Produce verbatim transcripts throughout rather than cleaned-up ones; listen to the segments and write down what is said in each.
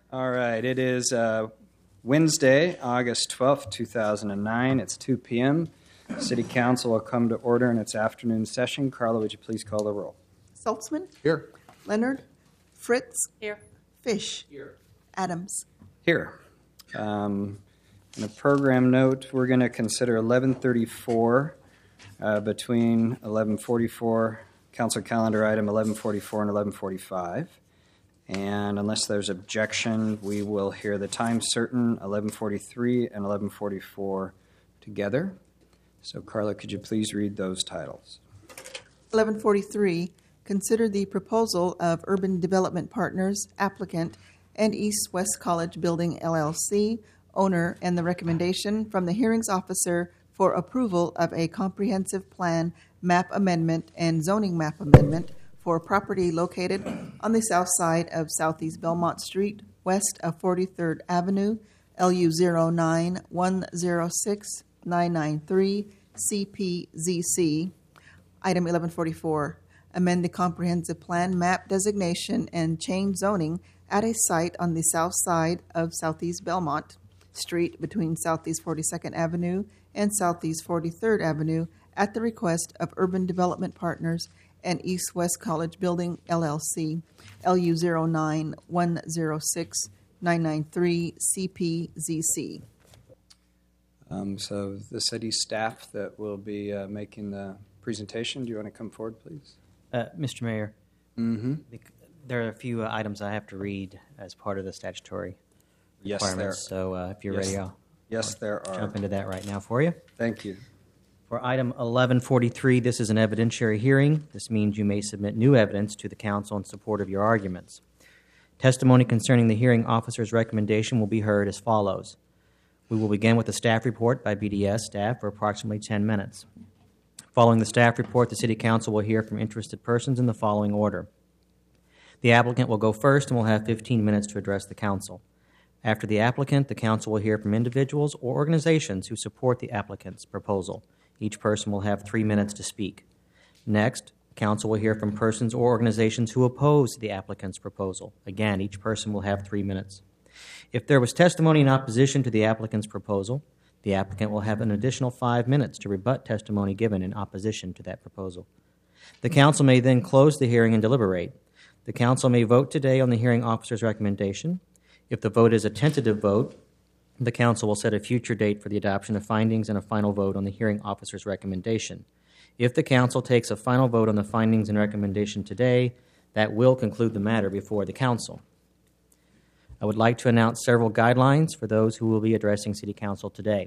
All right, it is uh, Wednesday, August twelfth, two thousand nine. It's two p.m. City Council will come to order in its afternoon session. Carla, would you please call the roll? Saltzman? Here. Leonard? Fritz? Here. Fish? Here. Adams? Here. Um, in a program note, we're going to consider eleven thirty-four uh, between eleven forty-four, Council calendar item eleven forty-four and eleven forty-five. And unless there's objection, we will hear the time certain, eleven forty-three and eleven forty-four together. So, Carla, could you please read those titles? eleven forty-three, consider the proposal of Urban Development Partners, applicant, and East West College Building, L L C, owner, and the recommendation from the hearings officer for approval of a comprehensive plan, map amendment, and zoning map amendment for a property located on the south side of Southeast Belmont Street, west of forty-third Avenue, L U zero nine one zero six nine nine three C P Z C. Item eleven forty-four, amend the comprehensive plan, map designation, and change zoning at a site on the south side of Southeast Belmont Street between Southeast forty-second Avenue and Southeast forty-third Avenue at the request of Urban Development Partners and East West College Building, L L C, L U zero nine one zero six nine nine three C P Z C. Um, so the city staff that will be uh, making the presentation, do you want to come forward, please? Uh, Mister Mayor, Mm-hmm. there are a few uh, items I have to read as part of the statutory Yes, requirements. there. So uh, if you're Yes. ready, I'll, Yes, I'll there are. jump into that right now for you. Thank you. For item eleven forty-three, this is an evidentiary hearing. This means you may submit new evidence to the council in support of your arguments. Testimony concerning the hearing officer's recommendation will be heard as follows. We will begin with a staff report by B D S staff for approximately ten minutes. Following the staff report, the City Council will hear from interested persons in the following order. The applicant will go first and will have fifteen minutes to address the council. After the applicant, the council will hear from individuals or organizations who support the applicant's proposal. Each person will have three minutes to speak. Next, the council will hear from persons or organizations who oppose the applicant's proposal. Again, each person will have three minutes. If there was testimony in opposition to the applicant's proposal, the applicant will have an additional five minutes to rebut testimony given in opposition to that proposal. The council may then close the hearing and deliberate. The council may vote today on the hearing officer's recommendation. If the vote is a tentative vote, the council will set a future date for the adoption of findings and a final vote on the hearing officer's recommendation. If the council takes a final vote on the findings and recommendation today, that will conclude the matter before the council. I would like to announce several guidelines for those who will be addressing City Council today.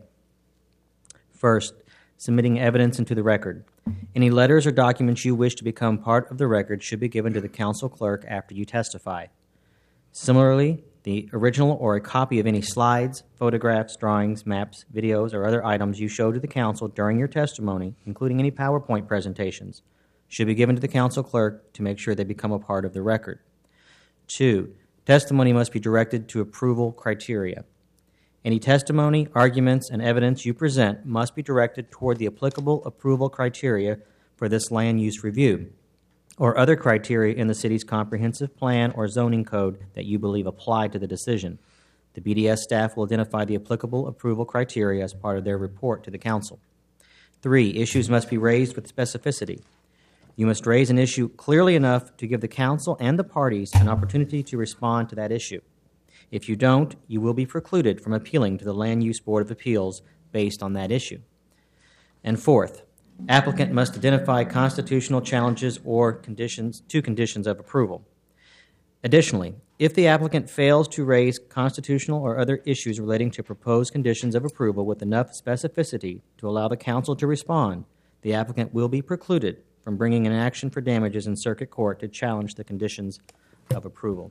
First, submitting evidence into the record. Any letters or documents you wish to become part of the record should be given to the council clerk after you testify. Similarly, the original or a copy of any slides, photographs, drawings, maps, videos, or other items you show to the council during your testimony, including any PowerPoint presentations, should be given to the council clerk to make sure they become a part of the record. Two, testimony must be directed to approval criteria. Any testimony, arguments, and evidence you present must be directed toward the applicable approval criteria for this land use review, or other criteria in the city's comprehensive plan or zoning code that you believe apply to the decision. The B D S staff will identify the applicable approval criteria as part of their report to the council. Three, issues must be raised with specificity. You must raise an issue clearly enough to give the council and the parties an opportunity to respond to that issue. If you don't, you will be precluded from appealing to the Land Use Board of Appeals based on that issue. And fourth, applicant must identify constitutional challenges or conditions to conditions of approval. Additionally, if the applicant fails to raise constitutional or other issues relating to proposed conditions of approval with enough specificity to allow the council to respond, the applicant will be precluded from bringing an action for damages in circuit court to challenge the conditions of approval.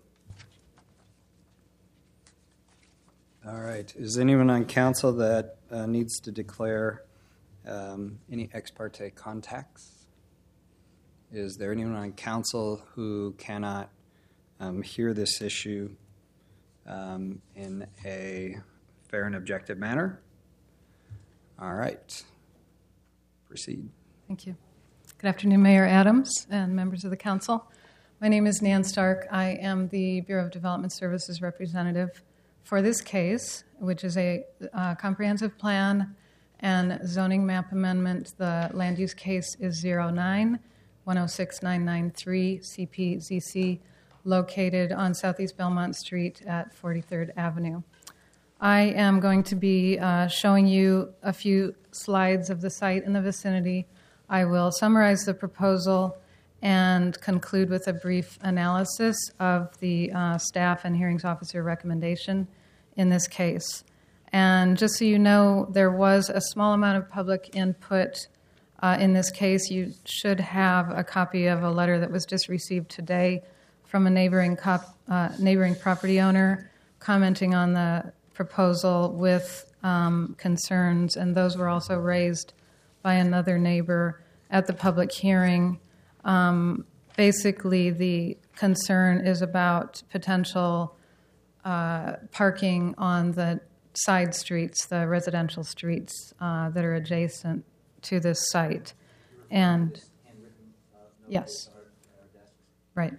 All right. Is anyone on council that uh, needs to declare um, any ex parte contacts? Is there anyone on council who cannot um, hear this issue um, in a fair and objective manner? All right. Proceed. Thank you. Good afternoon, Mayor Adams and members of the council. My name is Nan Stark. I am the Bureau of Development Services representative for this case, which is a uh, comprehensive plan and zoning map amendment. The land use case is zero nine one oh six nine nine three C P Z C, located on Southeast Belmont Street at forty-third Avenue. I am going to be uh, showing you a few slides of the site in the vicinity. I will summarize the proposal and conclude with a brief analysis of the uh, staff and hearings officer recommendation in this case. And just so you know, there was a small amount of public input uh, in this case. You should have a copy of a letter that was just received today from a neighboring cop, uh, neighboring property owner commenting on the proposal with um, concerns, and those were also raised by another neighbor at the public hearing. Um, basically, the concern is about potential uh, parking on the side streets, the residential streets uh, that are adjacent to this site. And yes, right.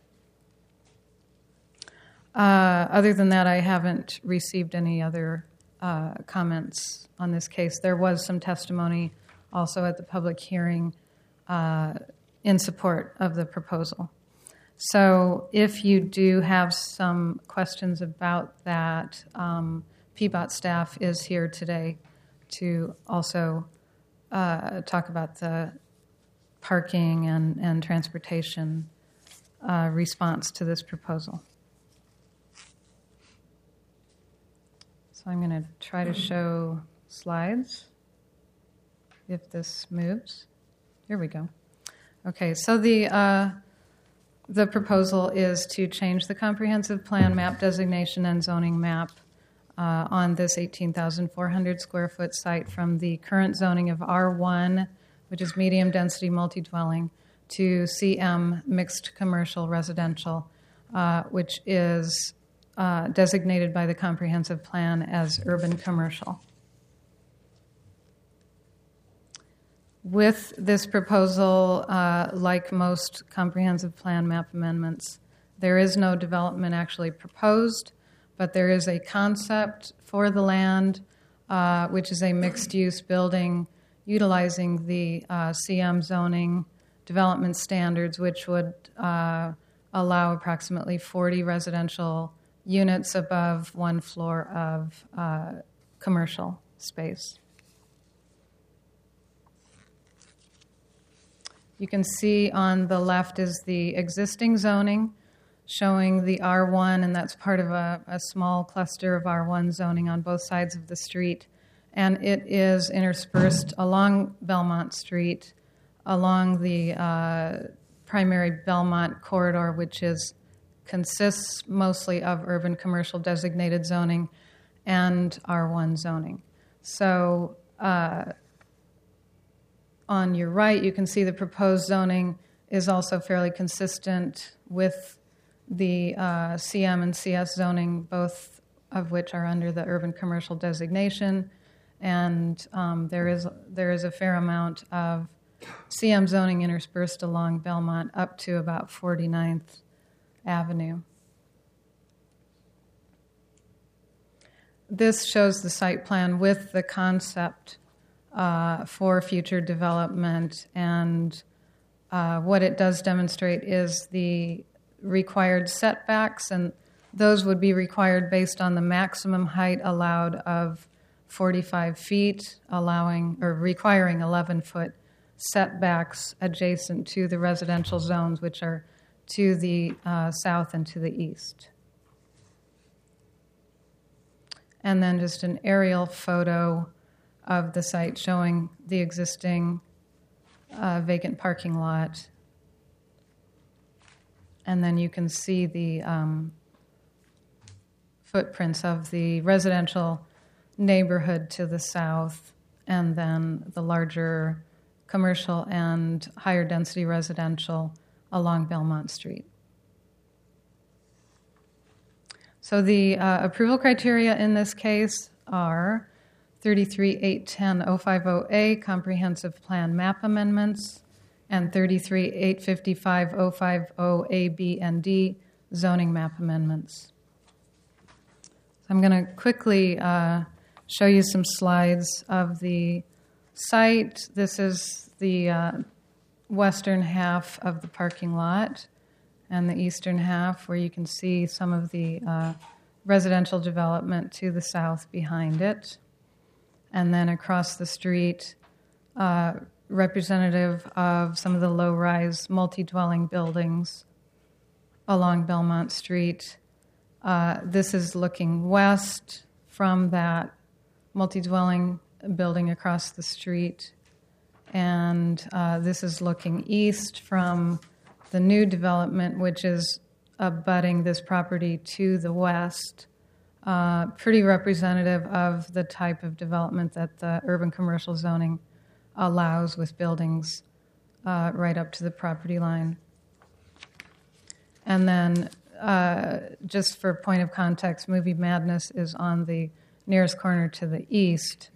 Uh, other than that, I haven't received any other uh, comments on this case. There was some testimony also at the public hearing uh, in support of the proposal. So if you do have some questions about that, um, P B O T staff is here today to also uh, talk about the parking and, and transportation uh, response to this proposal. So I'm going to try to show slides if this moves. Here we go. Okay, so the uh, the proposal is to change the comprehensive plan map designation and zoning map uh, on this eighteen thousand four hundred square foot site from the current zoning of R one, which is medium density multi-dwelling, to C M, mixed commercial residential, uh, which is uh, designated by the comprehensive plan as urban commercial. With this proposal, uh, like most comprehensive plan map amendments, there is no development actually proposed, but there is a concept for the land, uh, which is a mixed-use building utilizing the uh, C M zoning development standards, which would uh, allow approximately forty residential units above one floor of uh, commercial space. You can see on the left is the existing zoning showing the R one, and that's part of a, a small cluster of R one zoning on both sides of the street. And it is interspersed along Belmont Street, along the uh, primary Belmont corridor, which is consists mostly of urban commercial designated zoning and R one zoning. So uh, on your right, you can see the proposed zoning is also fairly consistent with the uh, C M and C S zoning, both of which are under the urban commercial designation. And um, there is there is a fair amount of C M zoning interspersed along Belmont up to about forty-ninth Avenue. This shows the site plan with the concept uh, for future development, and uh, what it does demonstrate is the required setbacks, and those would be required based on the maximum height allowed of forty-five feet, allowing or requiring eleven foot setbacks adjacent to the residential zones, which are to the uh, south and to the east. And then just an aerial photo of the site showing the existing uh, vacant parking lot. And then you can see the um, footprints of the residential neighborhood to the south, and then the larger commercial and higher density residential along Belmont Street. So the uh, approval criteria in this case are thirty-three eight ten oh five oh A, comprehensive plan map amendments, and thirty-three eight fifty-five oh five oh A, B, and D zoning map amendments. I'm going to quickly uh, show you some slides of the site. This is the uh, western half of the parking lot and the eastern half where you can see some of the uh, residential development to the south behind it. And then across the street, uh, representative of some of the low-rise multi-dwelling buildings along Belmont Street. Uh, this is looking west from that multi-dwelling building across the street. And uh, this is looking east from the new development, which is abutting this property to the west. Uh, pretty representative of the type of development that the urban commercial zoning allows, with buildings uh, right up to the property line. And then, uh, just for point of context, Movie Madness is on the nearest corner to the east.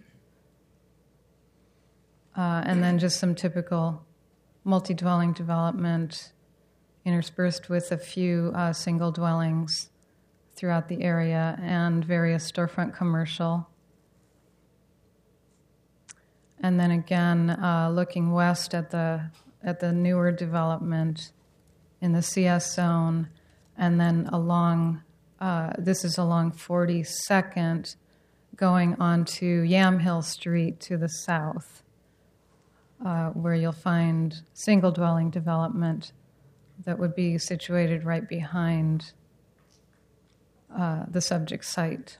Uh, and then just some typical multi-dwelling development interspersed with a few uh, single dwellings throughout the area and various storefront commercial. And then again, uh, looking west at the at the newer development in the C S zone, and then along, uh, this is along forty-second, going onto Yamhill Street to the south, uh, where you'll find single dwelling development that would be situated right behind uh, the subject site.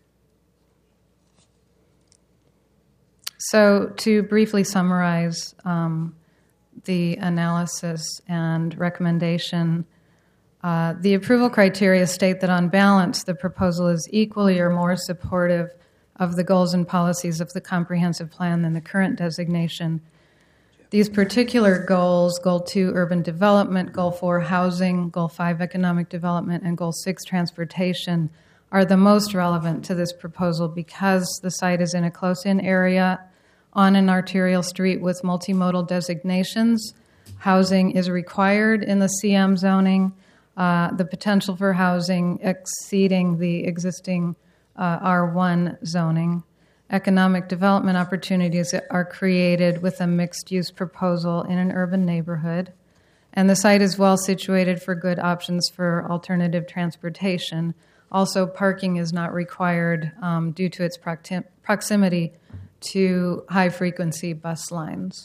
So to briefly summarize um, the analysis and recommendation, uh, the approval criteria state that on balance, the proposal is equally or more supportive of the goals and policies of the comprehensive plan than the current designation. These particular goals, Goal two, urban development, Goal four, housing, Goal five, economic development, and Goal six, transportation, are the most relevant to this proposal because the site is in a close-in area on an arterial street with multimodal designations. Housing is required in the C M zoning. Uh, the potential for housing exceeding the existing uh, R one zoning. Economic development opportunities are created with a mixed-use proposal in an urban neighborhood. And the site is well situated for good options for alternative transportation. Also, parking is not required um, due to its proxim- proximity to high-frequency bus lines.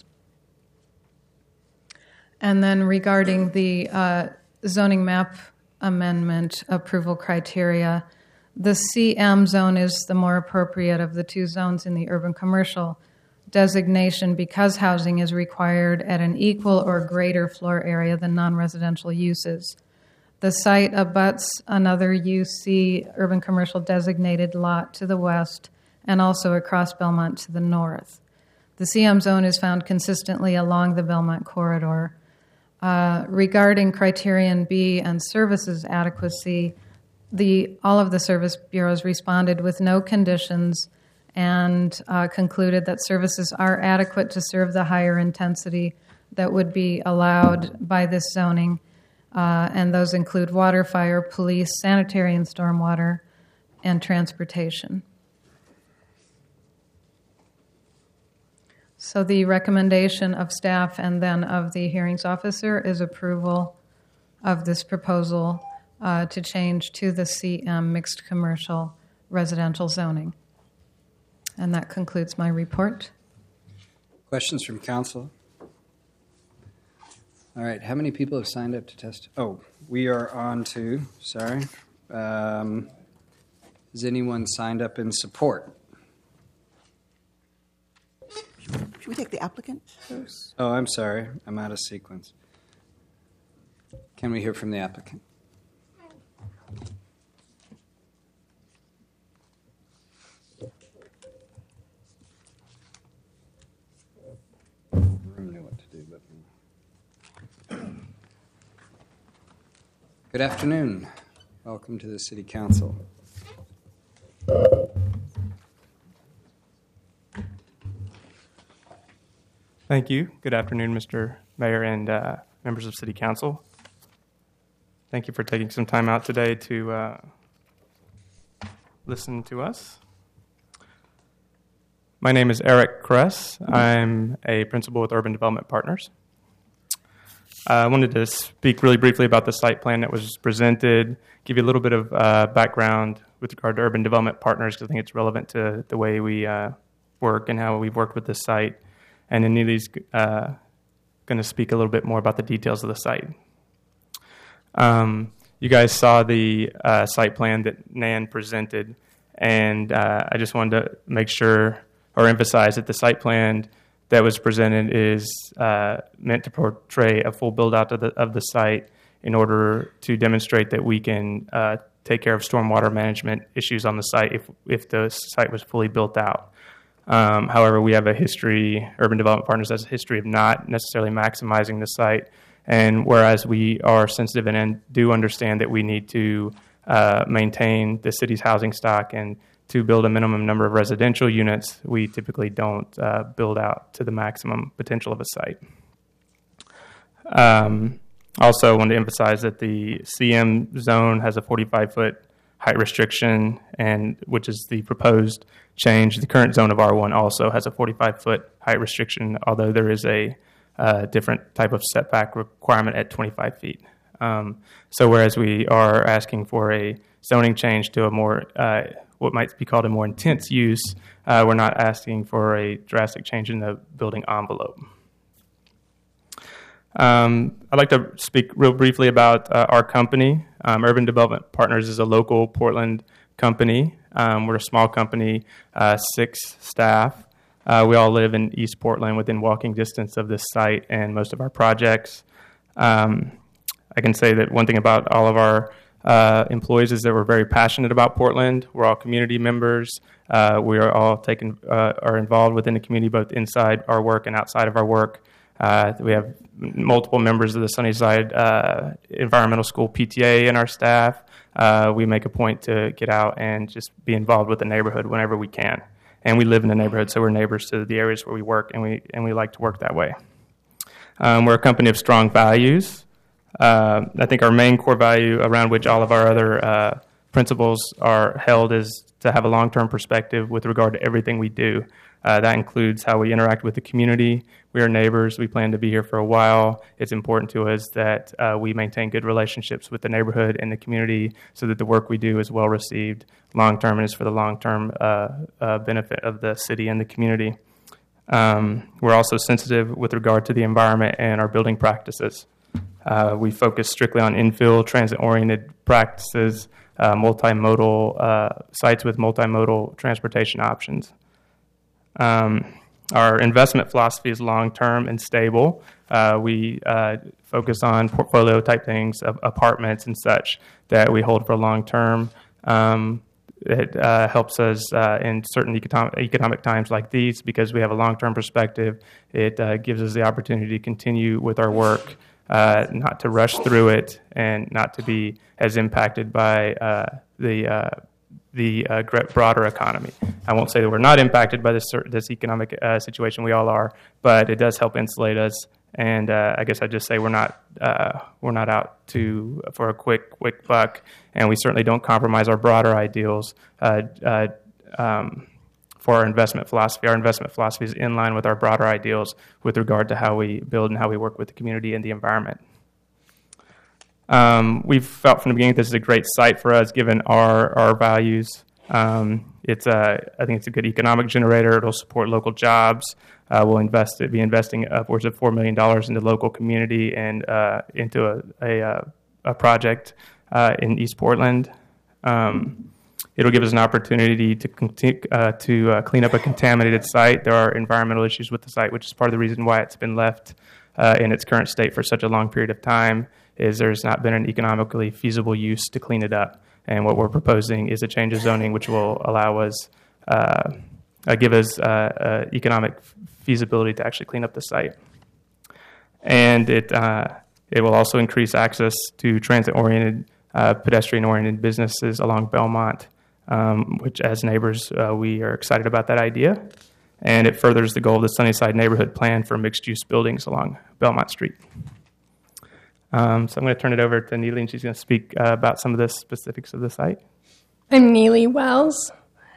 And then regarding the uh, zoning map amendment approval criteria, the C M zone is the more appropriate of the two zones in the urban commercial designation because housing is required at an equal or greater floor area than non-residential uses. The site abuts another U C urban commercial designated lot to the west and also across Belmont to the north. The C M zone is found consistently along the Belmont corridor. Uh, regarding criterion B and services adequacy, the all of the service bureaus responded with no conditions and uh, concluded that services are adequate to serve the higher intensity that would be allowed by this zoning, uh, and those include water, fire, police, sanitary and stormwater, and transportation. So the recommendation of staff and then of the hearings officer is approval of this proposal uh, to change to the C M mixed commercial residential zoning. And that concludes my report. Questions from council? All right, how many people have signed up to test? Oh, we are on to, sorry. Um, has anyone signed up in support? Should we take the applicant? Oh, I'm sorry. I'm out of sequence. Can we hear from the applicant? Room knew what to do, but good afternoon. Welcome to the City Council. Thank you. Good afternoon, Mister Mayor, and uh, members of City Council. Thank you for taking some time out today to uh, listen to us. My name is Eric Kress. I'm a principal with Urban Development Partners. I wanted to speak really briefly about the site plan that was presented, give you a little bit of uh, background with regard to Urban Development Partners, because I think it's relevant to the way we uh, work and how we've worked with this site. And then Neely's uh, going to speak a little bit more about the details of the site. Um, you guys saw the uh, site plan that Nan presented, and uh, I just wanted to make sure or emphasize that the site plan that was presented is uh, meant to portray a full build-out of the, of the site in order to demonstrate that we can uh, take care of stormwater management issues on the site if, if the site was fully built out. Um, however, we have a history, Urban Development Partners has a history of not necessarily maximizing the site, and whereas we are sensitive and do understand that we need to uh, maintain the city's housing stock and to build a minimum number of residential units, we typically don't uh, build out to the maximum potential of a site. Um, also, I want to emphasize that the C M zone has a forty-five foot height restriction, and which is the proposed change. The current zone of R one also has a forty-five foot height restriction, although there is a uh, different type of setback requirement at twenty-five feet. Um, so whereas we are asking for a zoning change to a more uh, what might be called a more intense use, uh, we're not asking for a drastic change in the building envelope. Um, I'd like to speak real briefly about uh, our company. Um, Urban Development Partners is a local Portland company. Um, we're a small company, uh, six staff. Uh, we all live in East Portland within walking distance of this site and most of our projects. Um, I can say that one thing about all of our Uh, employees is that we're very passionate about Portland. We're all community members. Uh, we are all taken uh, are involved within the community, both inside our work and outside of our work. Uh, we have multiple members of the Sunnyside uh, Environmental School P T A in our staff. Uh, we make a point to get out and just be involved with the neighborhood whenever we can. And we live in the neighborhood, so we're neighbors to the areas where we work, and we and we like to work that way. Um, we're a company of strong values. Uh, I think our main core value around which all of our other uh, principles are held is to have a long-term perspective with regard to everything we do. Uh, that includes how we interact with the community. We are neighbors. We plan to be here for a while. It's important to us that uh, we maintain good relationships with the neighborhood and the community so that the work we do is well received long-term and is for the long-term uh, uh, benefit of the city and the community. Um, we're also sensitive with regard to the environment and our building practices. Uh, we focus strictly on infill, transit-oriented practices, uh, multimodal uh, sites with multimodal transportation options. Um, our investment philosophy is long-term and stable. Uh, we uh, focus on portfolio-type things, of apartments and such, that we hold for long-term. Um, it uh, helps us uh, in certain economic, economic times like these because we have a long-term perspective. It uh, gives us the opportunity to continue with our work, Uh, not to rush through it, and not to be as impacted by uh, the uh, the uh, broader economy. I won't say that we're not impacted by this this economic uh, situation. We all are, but it does help insulate us. And uh, I guess I'd just say we're not uh, we're not out to for a quick quick buck, and we certainly don't compromise our broader ideals. Uh, uh, um, For our investment philosophy. Our investment philosophy is in line with our broader ideals with regard to how we build and how we work with the community and the environment. Um, we've felt from the beginning this is a great site for us given our, our values. Um, it's a, I think it's a good economic generator. It'll support local jobs. Uh, we'll invest, be investing upwards of four million dollars in the local community and uh, into a, a, a project uh, in East Portland. Um, It'll give us an opportunity to continue, uh, to uh, clean up a contaminated site. There are environmental issues with the site, which is part of the reason why it's been left uh, in its current state for such a long period of time, is there's not been an economically feasible use to clean it up. And what we're proposing is a change of zoning, which will allow us, uh, uh, give us uh, uh, economic feasibility to actually clean up the site. And it uh, it will also increase access to transit-oriented, uh, pedestrian-oriented businesses along Belmont. Um, which as neighbors, uh, we are excited about that idea. and it furthers the goal of the Sunnyside Neighborhood Plan for mixed-use buildings along Belmont Street. Um, so I'm going to turn it over to Neely, and she's going to speak uh, about some of the specifics of the site. I'm Neely Wells.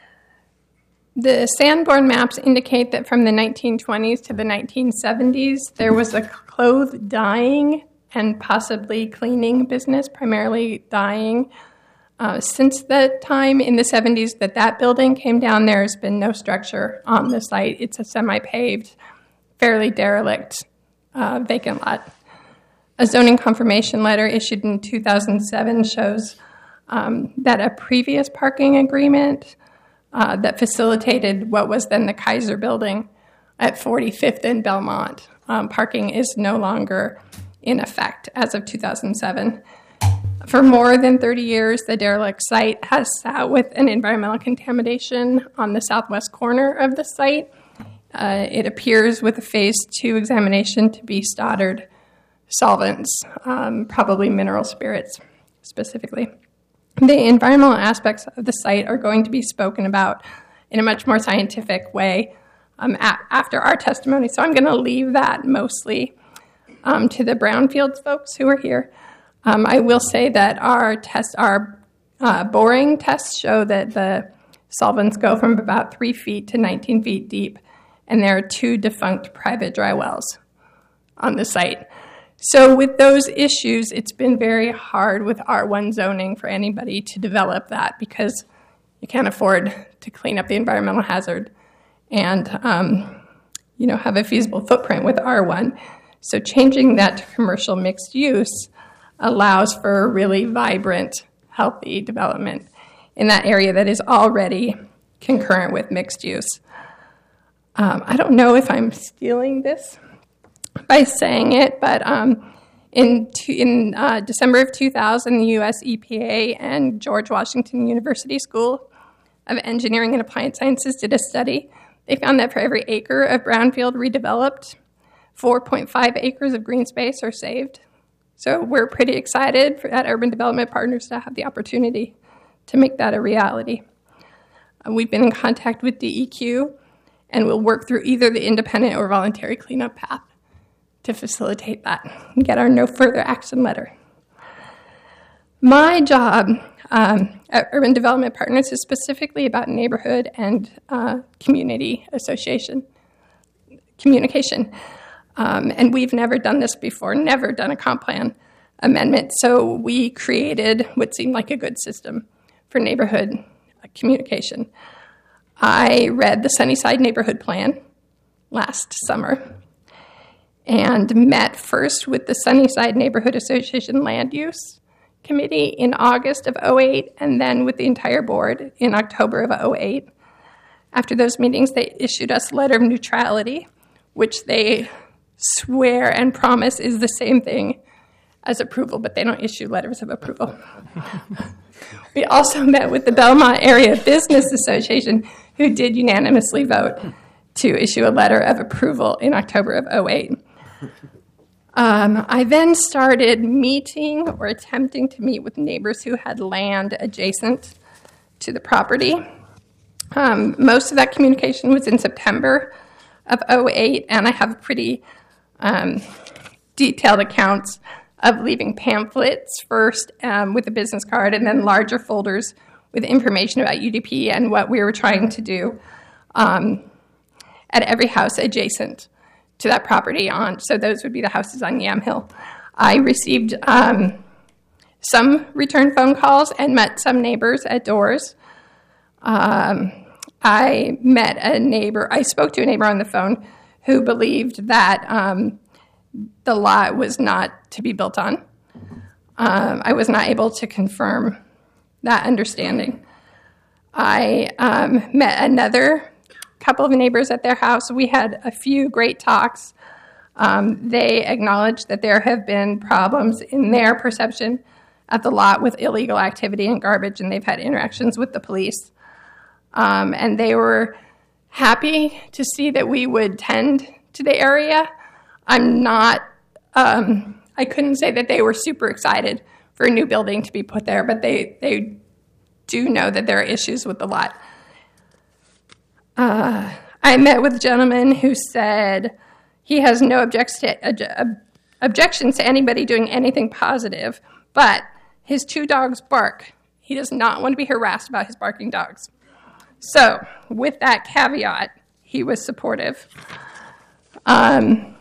The Sanborn maps indicate that from the nineteen twenties to the nineteen seventies, there was a clothes dyeing and possibly cleaning business, primarily dyeing. Uh, since the time in the seventies that that building came down, there has been no structure on the site. It's a semi-paved, fairly derelict, uh, vacant lot. A zoning confirmation letter issued in two thousand seven shows um, that a previous parking agreement uh, that facilitated what was then the Kaiser Building at forty-fifth and Belmont, um, parking is no longer in effect as of two thousand seven. For more than thirty years, the derelict site has sat with an environmental contamination on the southwest corner of the site. Uh, it appears with a phase two examination to be Stoddard solvents, um, probably mineral spirits specifically. The environmental aspects of the site are going to be spoken about in a much more scientific way um, a- after our testimony, so I'm going to leave that mostly um, to the Brownfields folks who are here. Um, I will say that our test, our uh, boring tests show that the solvents go from about three feet to nineteen feet deep, and there are two defunct private dry wells on the site. So with those issues, it's been very hard with R one zoning for anybody to develop that because you can't afford to clean up the environmental hazard and um, you know, have a feasible footprint with R one. So changing that to commercial mixed use allows for really vibrant, healthy development in that area that is already concurrent with mixed use. Um, I don't know if I'm stealing this by saying it, but um, in two, in uh, December of two thousand, the U S E P A and George Washington University School of Engineering and Applied Sciences did a study. They found that for every acre of brownfield redeveloped, four point five acres of green space are saved. So we're pretty excited for, at Urban Development Partners to have the opportunity to make that a reality. Uh, we've been in contact with D E Q, and we'll work through either the independent or voluntary cleanup path to facilitate that and get our no further action letter. My job um, at Urban Development Partners is specifically about neighborhood and uh, community association communication. Um, and we've never done this before, never done a comp plan amendment. So we created what seemed like a good system for neighborhood communication. I read the Sunnyside Neighborhood Plan last summer and met first with the Sunnyside Neighborhood Association Land Use Committee in August of oh eight, and then with the entire board in October of oh eight. After those meetings, they issued us a letter of neutrality, which they swear and promise is the same thing as approval, but they don't issue letters of approval. We also met with the Belmont Area Business Association, who did unanimously vote to issue a letter of approval in October of oh eight. Um, I then started meeting or attempting to meet with neighbors who had land adjacent to the property. Um, most of that communication was in September of oh eight, and I have pretty um, detailed accounts of leaving pamphlets first um, with a business card and then larger folders with information about U D P and what we were trying to do um, at every house adjacent to that property. On so those would be the houses on Yam Hill. I received um, some return phone calls and met some neighbors at doors. Um, I met a neighbor, I spoke to a neighbor on the phone who believed that um, the lot was not to be built on. Um, I was not able to confirm that understanding. I um, met another couple of neighbors at their house. We had a few great talks. Um, they acknowledged that there have been problems in their perception of the lot with illegal activity and garbage, and they've had interactions with the police. Um, and they were happy to see that we would tend to the area. I'm not, um, I couldn't say that they were super excited for a new building to be put there, but they, they do know that there are issues with the lot. Uh, I met with a gentleman who said he has no objects to, uh, objections to anybody doing anything positive, but his two dogs bark. He does not want to be harassed about his barking dogs. So, with that caveat, he was supportive. Um,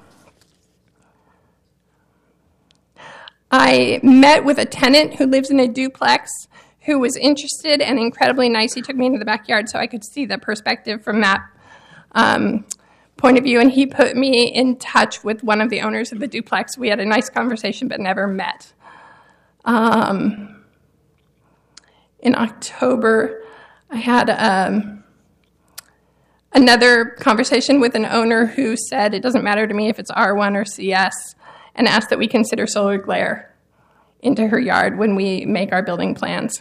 I met with a tenant who lives in a duplex who was interested and incredibly nice. He took me into the backyard so I could see the perspective from that um, point of view, and he put me in touch with one of the owners of the duplex. We had a nice conversation but never met. Um, in October, I had um, another conversation with an owner who said it doesn't matter to me if it's R one or C S, and asked that we consider solar glare into her yard when we make our building plans.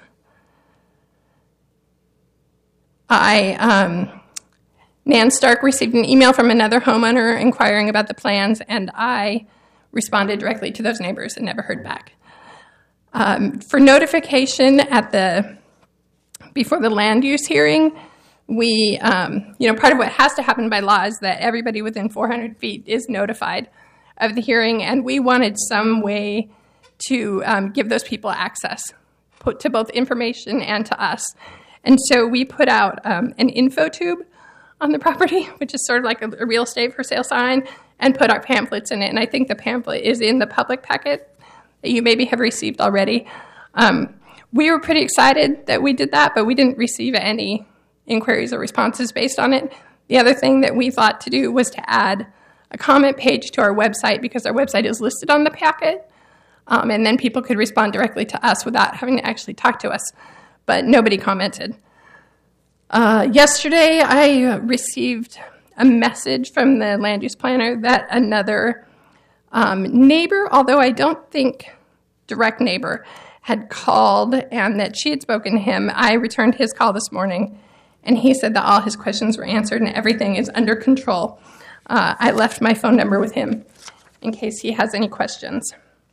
I, um, Nan Stark received an email from another homeowner inquiring about the plans, and I responded directly to those neighbors and never heard back. Um, for notification at the before the land use hearing, we, um, you know, part of what has to happen by law is that everybody within four hundred feet is notified of the hearing, and we wanted some way to um, give those people access put to both information and to us. And so we put out um, an info tube on the property, which is sort of like a, a real estate for sale sign, and put our pamphlets in it. And I think the pamphlet is in the public packet that you maybe have received already. Um, we were pretty excited that we did that, but we didn't receive any inquiries or responses based on it. The other thing that we thought to do was to add a comment page to our website, because our website is listed on the packet, um, and then people could respond directly to us without having to actually talk to us. But nobody commented. Uh, yesterday, I received a message from the land use planner that another um, neighbor, although I don't think direct neighbor, had called and that she had spoken to him. I returned his call this morning, and he said that all his questions were answered and everything is under control. Uh, I left my phone number with him in case he has any questions.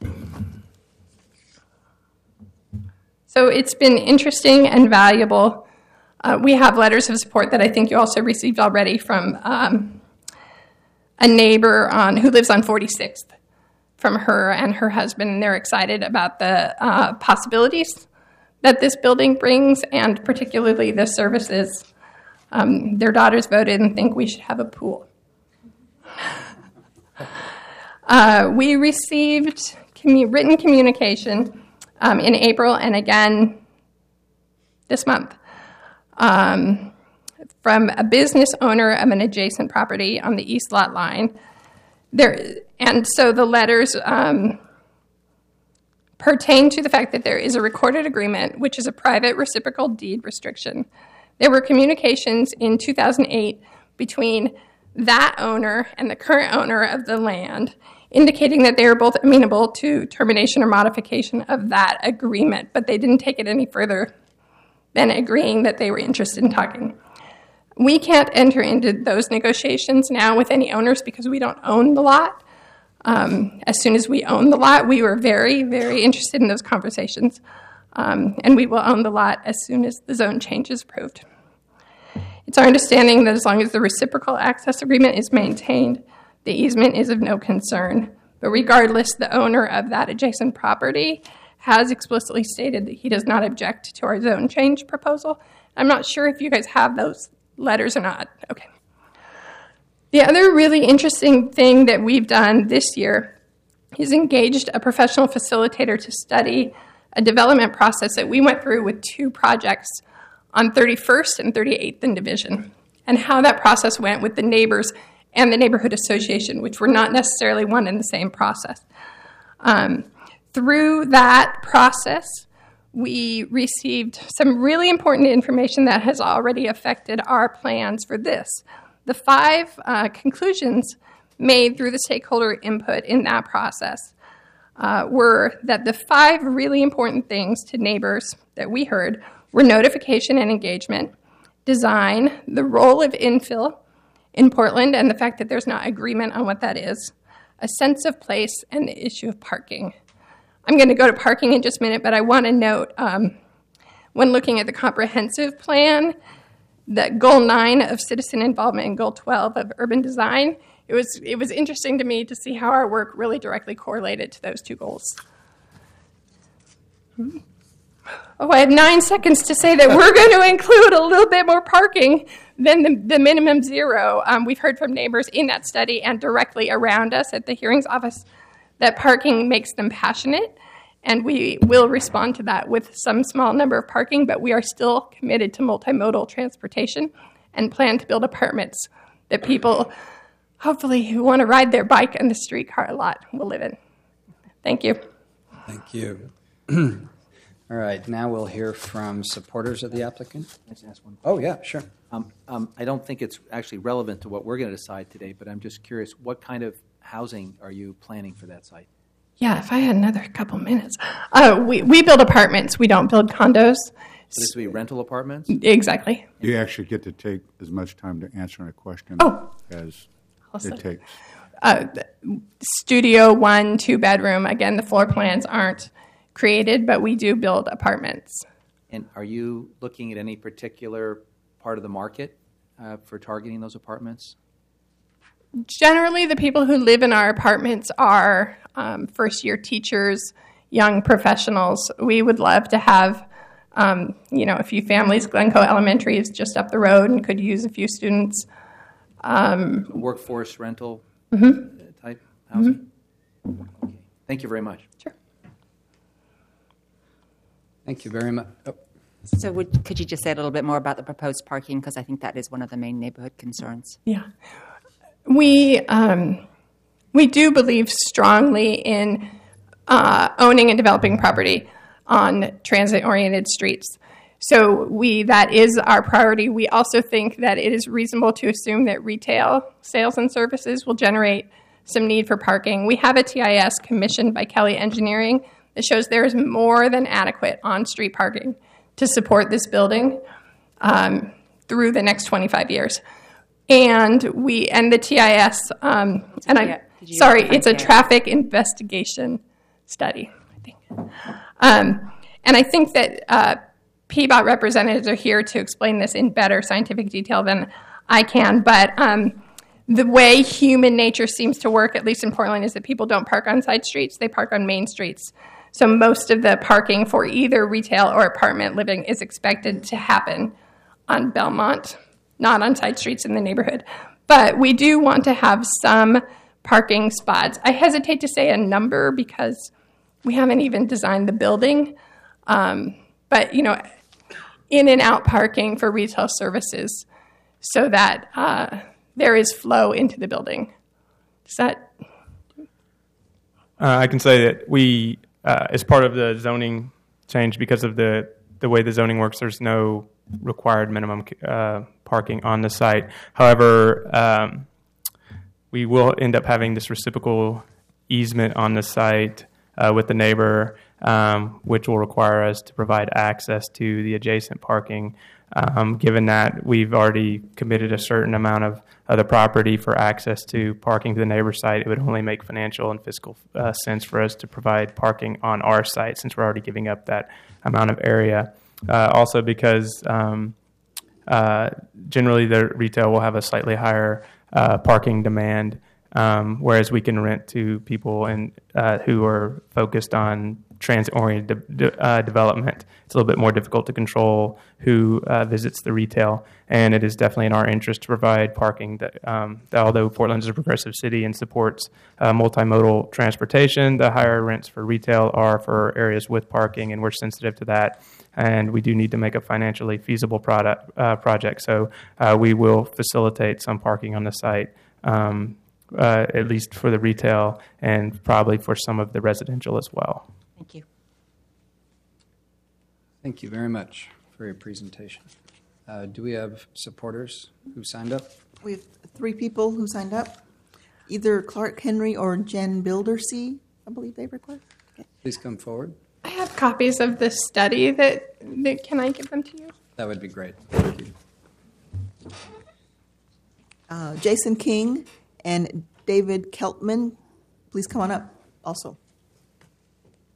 So it's been interesting and valuable. Uh, we have letters of support that I think you also received already from um, a neighbor on who lives on forty-sixth, from her and her husband, and they're excited about the uh, possibilities that this building brings, and particularly the services. Um, their daughters voted and think we should have a pool. Uh, we received commu- written communication um, in April and again this month um, from a business owner of an adjacent property on the east lot line. There, and so the letters um, pertain to the fact that there is a recorded agreement, which is a private reciprocal deed restriction. There were communications in two thousand eight between that owner and the current owner of the land, indicating that they were both amenable to termination or modification of that agreement, but they didn't take it any further than agreeing that they were interested in talking. We can't enter into those negotiations now with any owners because we don't own the lot. Um, as soon as we own the lot, we were very, very interested in those conversations, um, and we will own the lot as soon as the zone change is approved. It's our understanding that as long as the reciprocal access agreement is maintained, the easement is of no concern. But regardless, the owner of that adjacent property has explicitly stated that he does not object to our zone change proposal. I'm not sure if you guys have those letters or not. Okay. The other really interesting thing that we've done this year is engaged a professional facilitator to study a development process that we went through with two projects on thirty-first and thirty-eighth and Division, and how that process went with the neighbors and the neighborhood association, which were not necessarily one and the same process. Um, through that process, we received some really important information that has already affected our plans for this. The five uh, conclusions made through the stakeholder input in that process uh, were that the five really important things to neighbors that we heard were notification and engagement, design, the role of infill in Portland and the fact that there's not agreement on what that is, a sense of place, and the issue of parking. I'm going to go to parking in just a minute, but I want to note um, when looking at the comprehensive plan, that goal nine of citizen involvement and goal twelve of urban design. It was, it was interesting to me to see how our work really directly correlated to those two goals. Oh, I have nine seconds to say that we're going to include a little bit more parking than the, the minimum zero. Um, we've heard from neighbors in that study and directly around us at the hearings office that parking makes them passionate, and we will respond to that with some small number of parking, but we are still committed to multimodal transportation and plan to build apartments that people, hopefully, who want to ride their bike in the streetcar a lot will live in. Thank you. Thank you. All right, now we'll hear from supporters of the applicant. Can I just ask one? Oh, yeah, sure. Um, um, I don't think it's actually relevant to what we're going to decide today, but I'm just curious, what kind of housing are you planning for that site? Yeah, if I had another couple minutes. Uh, we, we build apartments. We don't build condos. So this would be rental apartments? Exactly. You actually get to take as much time to answer a question Oh. as Awesome. it takes. Uh, studio, one, two bedroom. Again, the floor plans aren't created, but we do build apartments. And are you looking at any particular part of the market uh, for targeting those apartments? Generally, the people who live in our apartments are um, first-year teachers, young professionals. We would love to have, um, you know, a few families. Glencoe Elementary is just up the road and could use a few students. Um, Workforce rental mm-hmm. type housing? Mm-hmm. Okay. Thank you very much. Sure. Thank you very much. Oh. So would, could you just say a little bit more about the proposed parking? Because I think that is one of the main neighborhood concerns. Yeah. We, um, we do believe strongly in uh, owning and developing property on transit-oriented streets. So we that is our priority. We also think that it is reasonable to assume that retail sales and services will generate some need for parking. We have a T I S commissioned by Kelly Engineering that shows there is more than adequate on-street parking to support this building um, through the next twenty-five years. And we and the T I S um, and I'm sorry, it's a traffic investigation study, I think. Um, and I think that uh, P B O T representatives are here to explain this in better scientific detail than I can. But um, the way human nature seems to work, at least in Portland, is that people don't park on side streets; they park on main streets. So most of the parking for either retail or apartment living is expected to happen on Belmont, not on side streets in the neighborhood. But we do want to have some parking spots. I hesitate to say a number because we haven't even designed the building. Um, but, you know, in and out parking for retail services so that uh, there is flow into the building. Does that? Uh, I can say that we, uh, as part of the zoning change, because of the, the way the zoning works, there's no required minimum uh, parking on the site. However, um, we will end up having this reciprocal easement on the site uh, with the neighbor, um, which will require us to provide access to the adjacent parking. Um, given that we've already committed a certain amount of, of the property for access to parking to the neighbor site, it would only make financial and fiscal uh, sense for us to provide parking on our site since we're already giving up that amount of area. Uh, also because um, uh, generally the retail will have a slightly higher uh, parking demand, um, whereas we can rent to people in, uh, who are focused on transit-oriented de- uh, development. It's a little bit more difficult to control who uh, visits the retail, and it is definitely in our interest to provide parking that, um, that although Portland is a progressive city and supports uh, multimodal transportation, the higher rents for retail are for areas with parking, and we're sensitive to that. And we do need to make a financially feasible product, uh, project. So uh, we will facilitate some parking on the site, um, uh, at least for the retail and probably for some of the residential as well. Thank you. Thank you very much for your presentation. Uh, do we have supporters who signed up? We have three people who signed up, either Clark Henry or Jen Bildersee, I believe they request. Okay. Please come forward. I have copies of this study that, that can I give them to you? That would be great. Thank you. Uh, Jason King and David Keltman, please come on up also.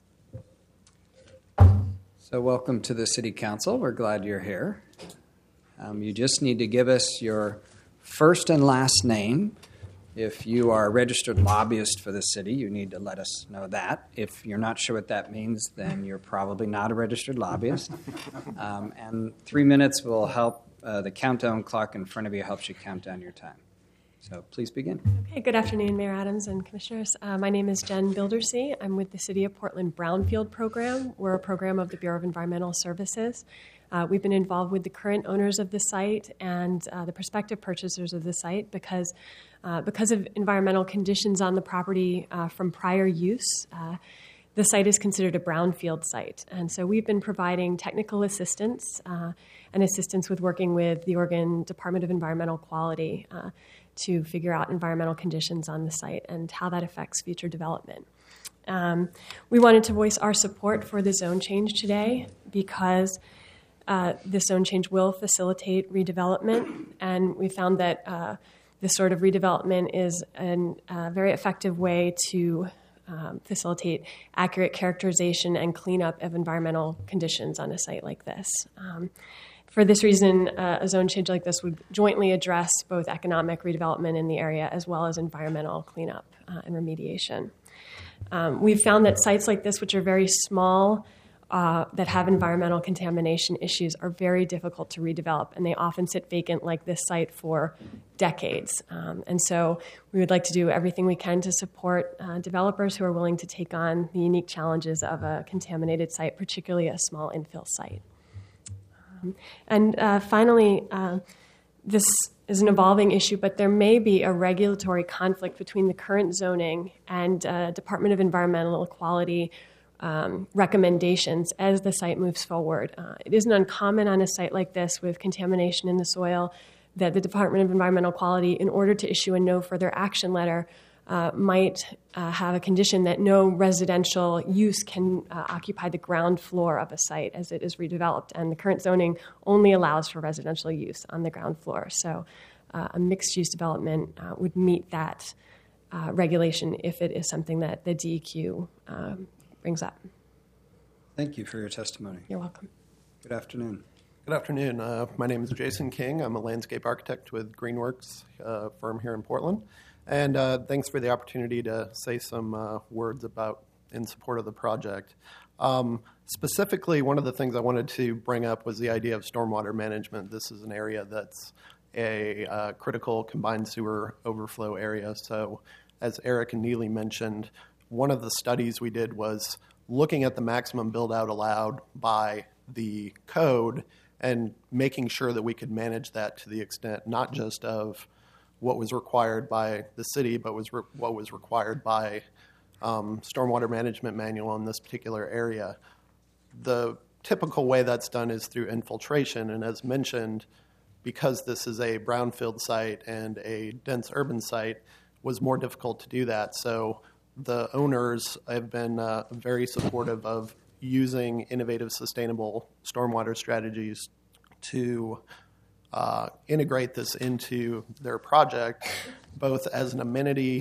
So welcome to the City Council. We're glad you're here. Um, you just need to give us your first and last name. If you are a registered lobbyist for the city, you need to let us know that. If you're not sure what that means, then you're probably not a registered lobbyist. Um, and three minutes will help. Uh, the countdown clock in front of you helps you count down your time. So please begin. Okay, good afternoon, Mayor Adams and Commissioners. Uh, my name is Jen Bildersee. I'm with the City of Portland Brownfield Program. We're a program of the Bureau of Environmental Services. Uh, we've been involved with the current owners of the site and uh, the prospective purchasers of the site because, uh, because of environmental conditions on the property uh, from prior use. Uh, the site is considered a brownfield site. And so we've been providing technical assistance uh, and assistance with working with the Oregon Department of Environmental Quality uh, to figure out environmental conditions on the site and how that affects future development. Um, we wanted to voice our support for the zone change today because Uh, this zone change will facilitate redevelopment, and we found that uh, this sort of redevelopment is a uh, very effective way to um, facilitate accurate characterization and cleanup of environmental conditions on a site like this. Um, for this reason, uh, a zone change like this would jointly address both economic redevelopment in the area as well as environmental cleanup uh, and remediation. Um, we've found that sites like this, which are very small, Uh, that have environmental contamination issues, are very difficult to redevelop, and they often sit vacant like this site for decades. Um, and so we would like to do everything we can to support uh, developers who are willing to take on the unique challenges of a contaminated site, particularly a small infill site. Um, and uh, finally, uh, this is an evolving issue, but there may be a regulatory conflict between the current zoning and uh, Department of Environmental Quality Um, recommendations as the site moves forward. Uh, it isn't uncommon on a site like this with contamination in the soil that the Department of Environmental Quality, in order to issue a no further action letter, uh, might uh, have a condition that no residential use can uh, occupy the ground floor of a site as it is redeveloped. And the current zoning only allows for residential use on the ground floor. So uh, a mixed-use development uh, would meet that uh, regulation if it is something that the D E Q um, brings up. Thank you for your testimony. You're welcome. Good afternoon. Good afternoon. Uh, my name is Jason King. I'm a landscape architect with Greenworks uh, firm here in Portland. And uh, thanks for the opportunity to say some uh, words about in support of the project. Um, specifically, one of the things I wanted to bring up was the idea of stormwater management. This is an area that's a uh, critical combined sewer overflow area. So as Eric and Neely mentioned, one of the studies we did was looking at the maximum build-out allowed by the code and making sure that we could manage that to the extent not just of what was required by the city, but was re- what was required by um, stormwater management manual in this particular area. The typical way that's done is through infiltration, and as mentioned, because this is a brownfield site and a dense urban site, was more difficult to do that. So the owners have been uh, very supportive of using innovative, sustainable stormwater strategies to uh, integrate this into their project, both as an amenity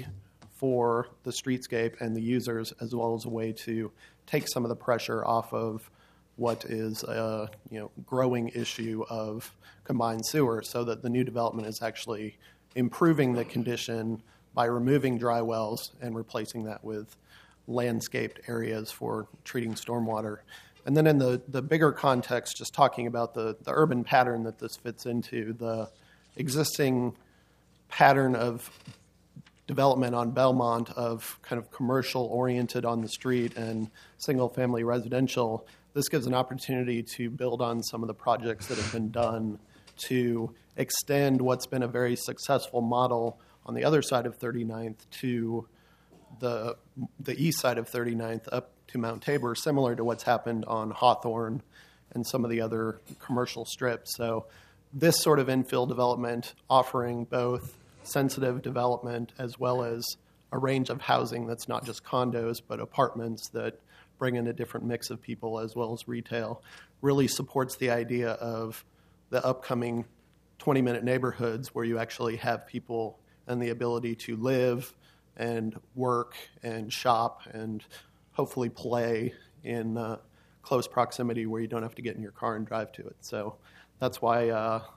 for the streetscape and the users, as well as a way to take some of the pressure off of what is a you know growing issue of combined sewer, so that the new development is actually improving the condition by removing dry wells and replacing that with landscaped areas for treating stormwater. And then in the, the bigger context, just talking about the, the urban pattern that this fits into, the existing pattern of development on Belmont of kind of commercial oriented on the street and single family residential, this gives an opportunity to build on some of the projects that have been done to extend what's been a very successful model on the other side of thirty-ninth to the the east side of thirty-ninth up to Mount Tabor, similar to what's happened on Hawthorne and some of the other commercial strips. So this sort of infill development offering both sensitive development as well as a range of housing that's not just condos but apartments that bring in a different mix of people as well as retail really supports the idea of the upcoming twenty-minute neighborhoods where you actually have people and the ability to live and work and shop and hopefully play in uh, close proximity where you don't have to get in your car and drive to it. So that's why uh,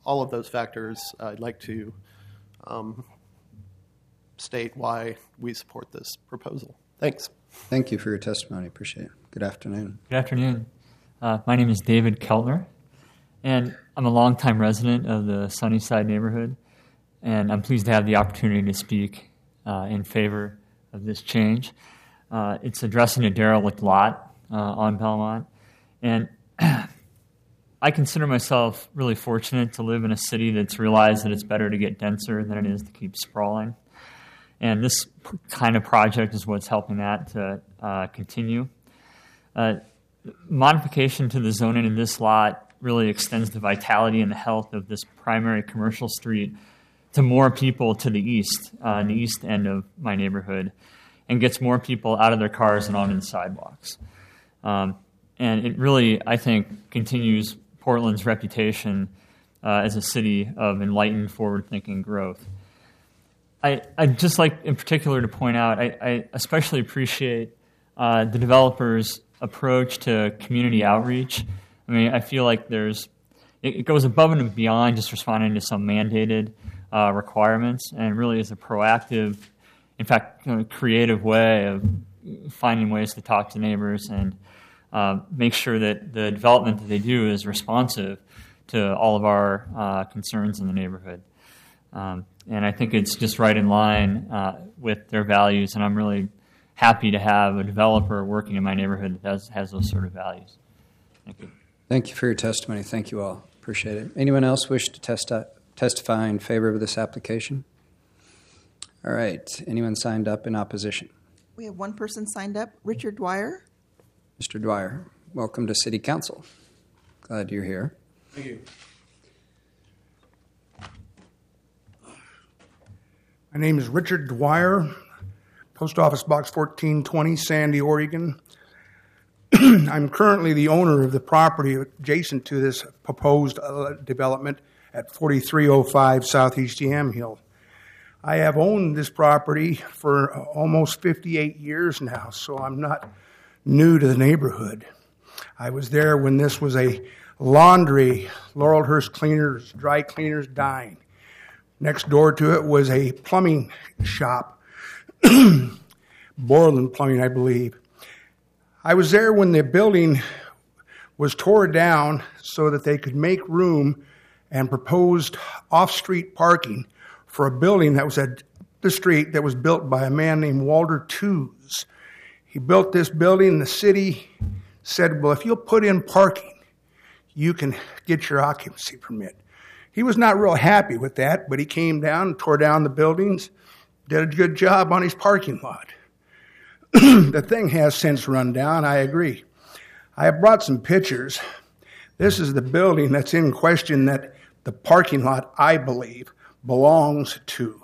all of those factors, I'd like to um, state why we support this proposal. Thanks. Thank you for your testimony. Appreciate it. Good afternoon. Good afternoon. Uh, my name is David Keltner, and I'm a longtime resident of the Sunnyside neighborhood, and I'm pleased to have the opportunity to speak uh, in favor of this change. Uh, it's addressing a derelict lot uh, on Belmont, and I consider myself really fortunate to live in a city that's realized that it's better to get denser than it is to keep sprawling. And this kind of project is what's helping that to uh, continue. Uh, modification to the zoning in this lot really extends the vitality and the health of this primary commercial street to more people to the east, uh, in the east end of my neighborhood, and gets more people out of their cars and onto the sidewalks. Um, and it really, I think, continues Portland's reputation uh, as a city of enlightened, forward-thinking growth. I, I'd just like, in particular, to point out, I, I especially appreciate uh, the developers' approach to community outreach. I mean, I feel like there's, it, it goes above and beyond just responding to some mandated uh, requirements, and really is a proactive, in fact, kind of creative way of finding ways to talk to neighbors and uh, make sure that the development that they do is responsive to all of our uh, concerns in the neighborhood. Um, and I think it's just right in line uh, with their values, and I'm really happy to have a developer working in my neighborhood that has, has those sort of values. Thank you. Thank you for your testimony. Thank you all. Appreciate it. Anyone else wish to testi- testify in favor of this application? All right. Anyone signed up in opposition? We have one person signed up, Richard Dwyer. Mister Dwyer, welcome to City Council. Glad you're here. Thank you. My name is Richard Dwyer, Post Office Box fourteen twenty, Sandy, Oregon. I'm currently the owner of the property adjacent to this proposed uh, development at forty-three oh five Southeast Yamhill. I have owned this property for almost fifty-eight years now, so I'm not new to the neighborhood. I was there when this was a laundry, Laurelhurst Cleaners, dry cleaners dine. Next door to it was a plumbing shop, Borland Plumbing, I believe. I was there when the building was tore down so that they could make room and proposed off-street parking for a building that was at the street that was built by a man named Walter Tews. He built this building, and the city said, well, if you'll put in parking, you can get your occupancy permit. He was not real happy with that, but he came down and tore down the buildings, did a good job on his parking lot. The thing has since run down, I agree. I have brought some pictures. This is the building that's in question that the parking lot, I believe, belongs to.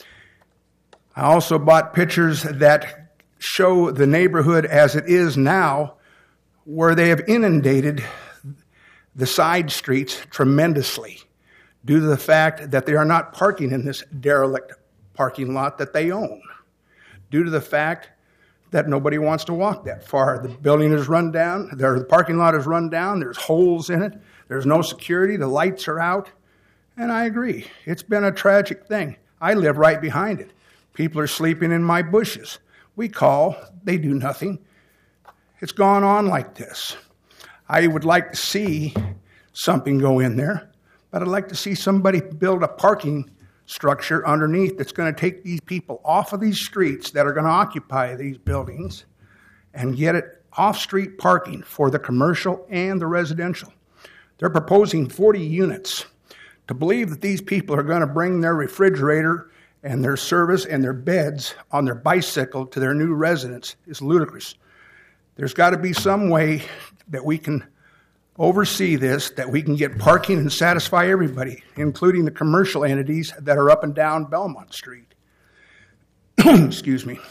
I also bought pictures that show the neighborhood as it is now, where they have inundated the side streets tremendously due to the fact that they are not parking in this derelict parking lot that they own, due to the fact that nobody wants to walk that far. The building is run down, the parking lot is run down, there's holes in it, there's no security, the lights are out, and I agree. It's been a tragic thing. I live right behind it. People are sleeping in my bushes. We call, they do nothing. It's gone on like this. I would like to see something go in there, but I'd like to see somebody build a parking structure underneath that's going to take these people off of these streets that are going to occupy these buildings and get it off-street parking for the commercial and the residential. They're proposing forty units. To believe that these people are going to bring their refrigerator and their service and their beds on their bicycle to their new residence is ludicrous. There's got to be some way that we can oversee this, that we can get parking and satisfy everybody, including the commercial entities that are up and down Belmont Street. Excuse me.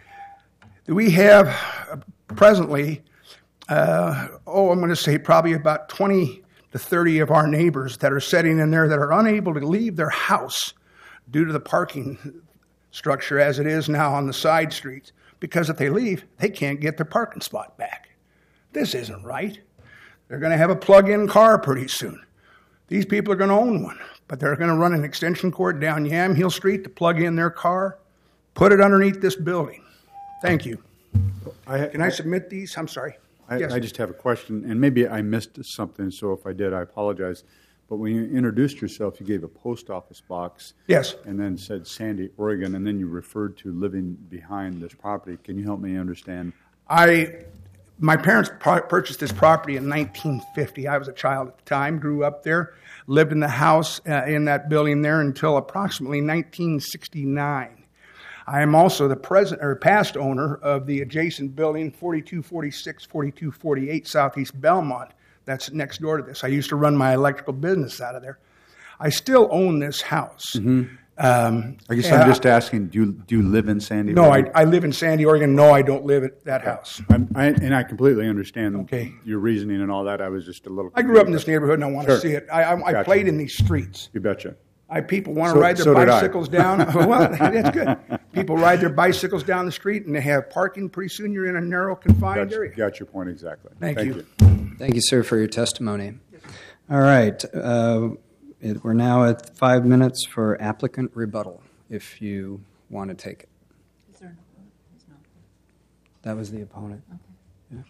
We have uh, presently, uh, oh, I'm going to say probably about twenty to thirty of our neighbors that are sitting in there that are unable to leave their house due to the parking structure as it is now on the side streets, because if they leave, they can't get their parking spot back. This isn't right. They're going to have a plug-in car pretty soon. These people are going to own one, but they're going to run an extension cord down Yamhill Street to plug in their car, put it underneath this building. Thank you. I, Can I submit these? I'm sorry. I, Yes. I just have a question, and maybe I missed something, so if I did, I apologize. But when you introduced yourself, you gave a post office box. Yes. And then said Sandy, Oregon, and then you referred to living behind this property. Can you help me understand? I, my parents pu- purchased this property in nineteen fifty. I was a child at the time, grew up there, lived in the house uh, in that building there until approximately nineteen sixty-nine. I am also the present or past owner of the adjacent building, forty-two forty-six, forty-two forty-eight Southeast Belmont. That's next door to this. I used to run my electrical business out of there. I still own this house. Mm-hmm. Um, I guess uh, I'm just asking, do you, do you live in Sandy? No, I, Oregon? I live in Sandy, Oregon. No, I don't live at that house. I'm, I, and I completely understand Okay. your reasoning and all that. I was just a little. I grew up in this neighborhood and I want Sure. to see it. I, I, I Gotcha. played in these streets. You betcha. I people want to So- ride their so did I. bicycles down. Well, that's good. People ride their bicycles down the street and they have parking. Pretty soon you're in a narrow, confined Got, area. got your point exactly. Thank you. Thank you, sir, for your testimony. All right. Uh, it, we're now at five minutes for applicant rebuttal, if you want to take it. Is there an opponent? There's no opponent. That was the opponent. Okay. Yeah.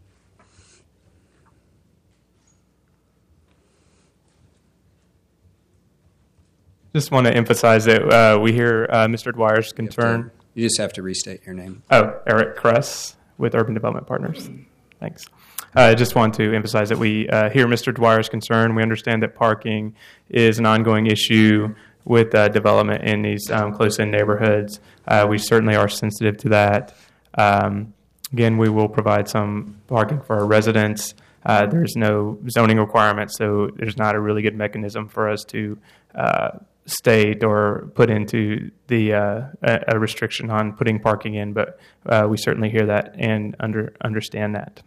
Just want to emphasize that uh, we hear uh, Mister Dwyer's You have to- concern. You just have to restate your name. Oh, Eric Kress with Urban Development Partners. Thanks. I uh, just want to emphasize that we uh, hear Mister Dwyer's concern. We understand that parking is an ongoing issue with uh, development in these um, close-in neighborhoods. Uh, we certainly are sensitive to that. Um, again, we will provide some parking for our residents. Uh, there's no zoning requirements, so there's not a really good mechanism for us to uh, state or put into the uh, a, a restriction on putting parking in, but uh, we certainly hear that and under understand that.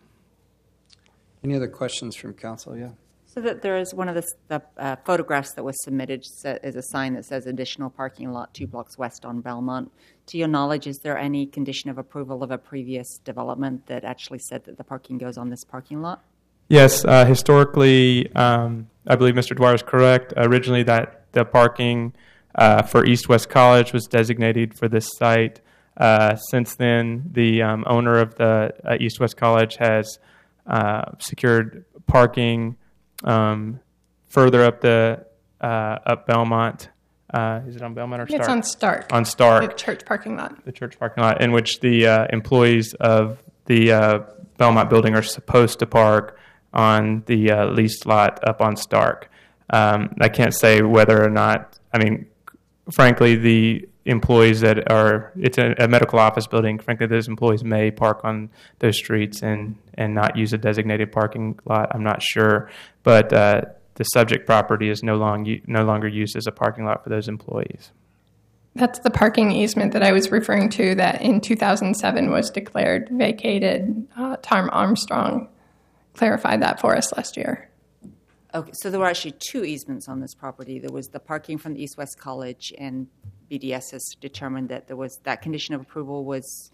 Any other questions from council? Yeah. So that there is one of the, the uh, photographs that was submitted sa- is a sign that says additional parking lot two blocks west on Belmont. To your knowledge, is there any condition of approval of a previous development that actually said that the parking goes on this parking lot? Yes, uh, historically, um, I believe Mister Dwyer is correct. Originally, that the parking uh, for East West College was designated for this site. Uh, since then, the um, owner of the uh, East West College has uh, secured parking um, further up the uh, up Belmont. Uh, is it on Belmont or Stark? It's on Stark. On Stark. The church parking lot. The church parking lot, in which the uh, employees of the uh, Belmont building are supposed to park on the uh, leased lot up on Stark. Um, I can't say whether or not, I mean, frankly, the employees that are, it's a, a medical office building, frankly, those employees may park on those streets and, and not use a designated parking lot. I'm not sure. But uh, the subject property is no, long, no longer used as a parking lot for those employees. That's the parking easement that I was referring to that in two thousand seven was declared vacated. Uh, Tom Armstrong clarified that for us last year. Okay, so there were actually two easements on this property. There was the parking from the East West College, and B D S has determined that there was that condition of approval was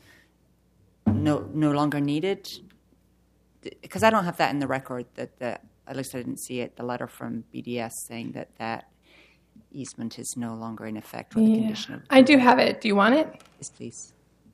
no no longer needed. Because I don't have that in the record. That the at least I didn't see it. The letter from B D S saying that that easement is no longer in effect with the Yeah. condition of I do have it. Do you want it? Yes, please.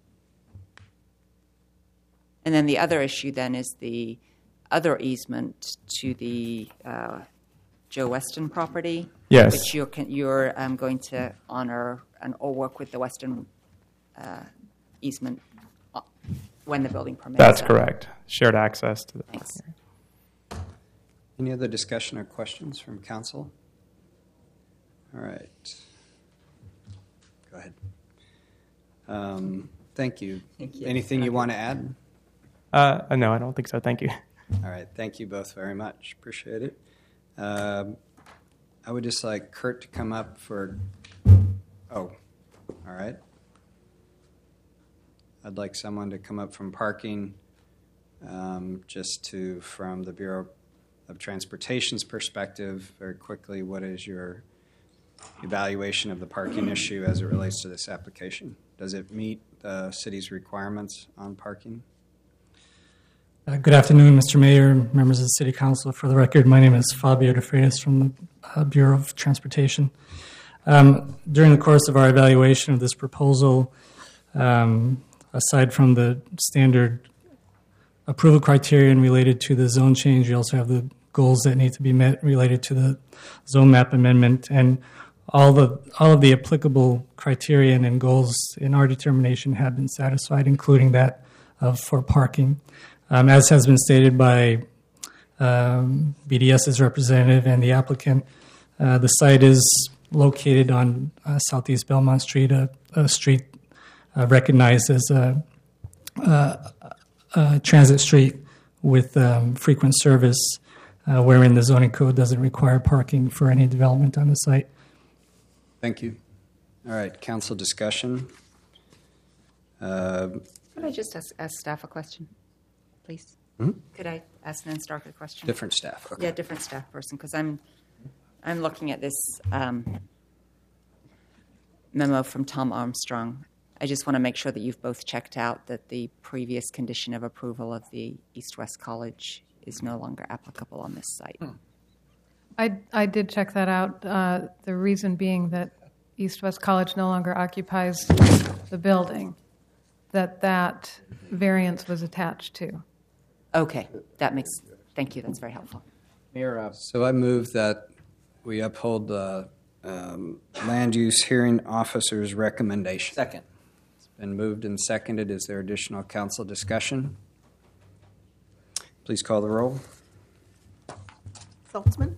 And then the other issue then is the other easement to the uh, Joe Weston property. Yes. Which you're, con- you're um, going to honor and or work with the Weston uh, easement uh, when the building permits. That's that. correct. Shared access to the Thanks. Any other discussion or questions from council? All right. Go ahead. Um, thank you. Thank you. Anything you want to add? Uh, no, I don't think so. Thank you. All right. Thank you both very much. Appreciate it. Um, I would just like Kurt to come up for. Oh, all right. I'd like someone to come up from parking, um, just to, from the Bureau of Transportation's perspective, very quickly, what is your evaluation of the parking issue as it relates to this application? Does it meet the city's requirements on parking? Uh, good afternoon, Mister Mayor, members of the City Council. For the record, my name is Fabio De Freitas from the uh, Bureau of Transportation. Um, during the course of our evaluation of this proposal, um, aside from the standard approval criterion related to the zone change, we also have the goals that need to be met related to the zone map amendment, and all the all of the applicable criterion and goals in our determination have been satisfied, including that of for parking. Um, as has been stated by um, BDS's representative and the applicant, uh, the site is located on uh, Southeast Belmont Street, a, a street uh, recognized as a, a, a transit street with um, frequent service, uh, wherein the zoning code doesn't require parking for any development on the site. Thank you. All right, council discussion. Uh, Could I just ask, ask staff a question, please? Hmm? Could I ask Nan Stark a question? Different staff. Okay. Yeah, different staff person, because I'm, I'm looking at this um, memo from Tom Armstrong. I just want to make sure that you've both checked out that the previous condition of approval of the East-West College is no longer applicable on this site. Hmm. I, I did check that out. Uh, the reason being that East-West College no longer occupies the building that that variance was attached to. Okay, that makes, thank you, that's very helpful. Mayor, uh, So I move that we uphold the um, land use hearing officer's recommendation. second. It's been moved and seconded. Is there additional council discussion? Please call the roll. Saltzman?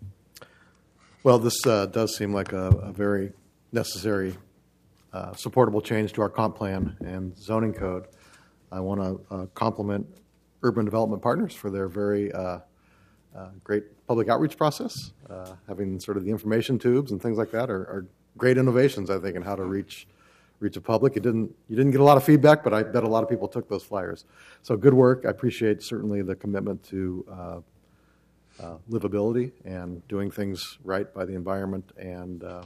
Well, this uh, does seem like a, a very necessary, uh, supportable change to our comp plan and zoning code. I want to uh, compliment Urban Development Partners for their very uh, uh, great public outreach process. Uh, having sort of the information tubes and things like that are, are great innovations, I think, in how to reach reach the public. It didn't you didn't get a lot of feedback, but I bet a lot of people took those flyers. So good work. I appreciate certainly the commitment to uh, uh, livability and doing things right by the environment and uh,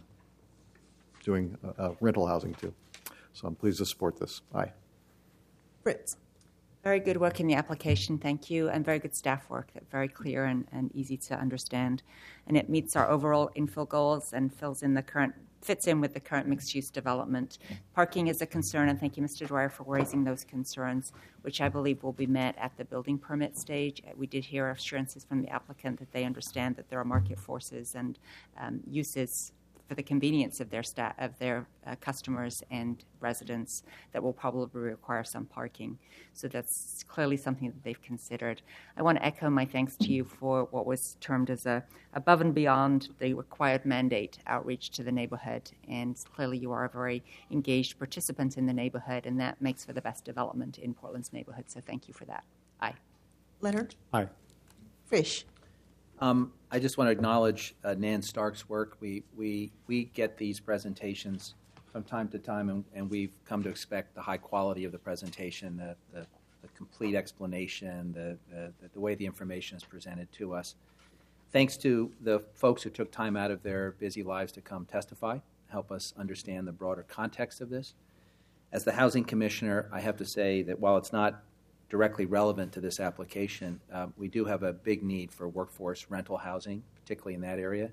doing uh, uh, rental housing too. So I'm pleased to support this. Aye. Fritz? Very good work in the application, thank you, and very good staff work. Very clear and, and easy to understand, and it meets our overall infill goals and fills in the current fits in with the current mixed-use development. Parking is a concern, and thank you, Mister Dwyer, for raising those concerns, which I believe will be met at the building permit stage. We did hear assurances from the applicant that they understand that there are market forces and um, uses for the convenience of their sta- of their uh, customers and residents that will probably require some parking. So that's clearly something that they've considered. I want to echo my thanks to you for what was termed as a above and beyond the required mandate outreach to the neighborhood. And clearly you are a very engaged participant in the neighborhood, and that makes for the best development in Portland's neighborhood. So thank you for that. Aye. Leonard? Aye. Frisch? Um, I just want to acknowledge uh, Nan Stark's work. We, we, we get these presentations from time to time, and, and we've come to expect the high quality of the presentation, the, the, the complete explanation, the, the, the way the information is presented to us. Thanks to the folks who took time out of their busy lives to come testify, help us understand the broader context of this. As the Housing Commissioner, I have to say that while it's not directly relevant to this application, uh, we do have a big need for workforce rental housing, particularly in that area.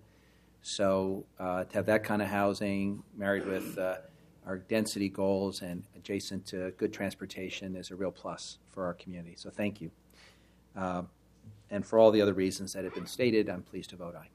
So uh, to have that kind of housing married with uh, our density goals and adjacent to good transportation is a real plus for our community. So thank you. Uh, and for all the other reasons that have been stated, I'm pleased to vote aye.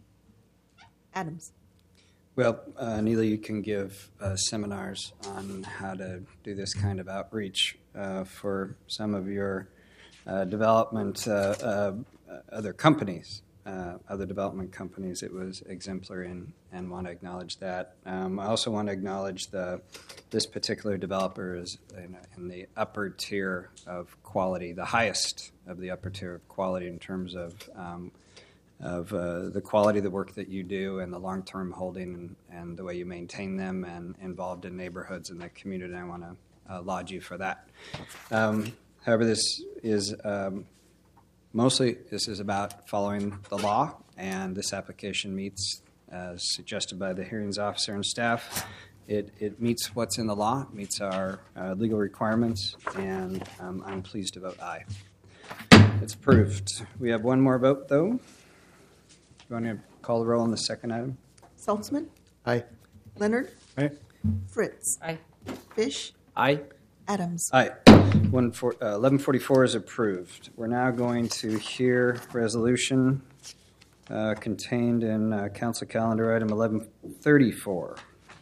Adams? Well, uh, Neela, you can give uh, seminars on how to do this kind of outreach uh, for some of your uh, development, uh, uh, other companies, uh, other development companies. It was exemplary, and, and want to acknowledge that. Um, I also want to acknowledge the this particular developer is in, in the upper tier of quality, the highest of the upper tier of quality in terms of um, of uh, the quality of the work that you do and the long-term holding and, and the way you maintain them and involved in neighborhoods and the community. I want to uh, laud you for that. Um, however, this is um, mostly, this is about following the law, and this application meets, as suggested by the hearings officer and staff, it, it meets what's in the law, meets our uh, legal requirements, and um, I'm pleased to vote aye. It's approved. We have one more vote, though. You want to call the roll on the second item? Saltzman, Aye. Leonard, Aye. Fritz, Aye. Fish, Aye. Adams. Aye. One for, uh, eleven forty-four is approved. We're now going to hear resolution uh, contained in uh, council calendar item eleven thirty-four.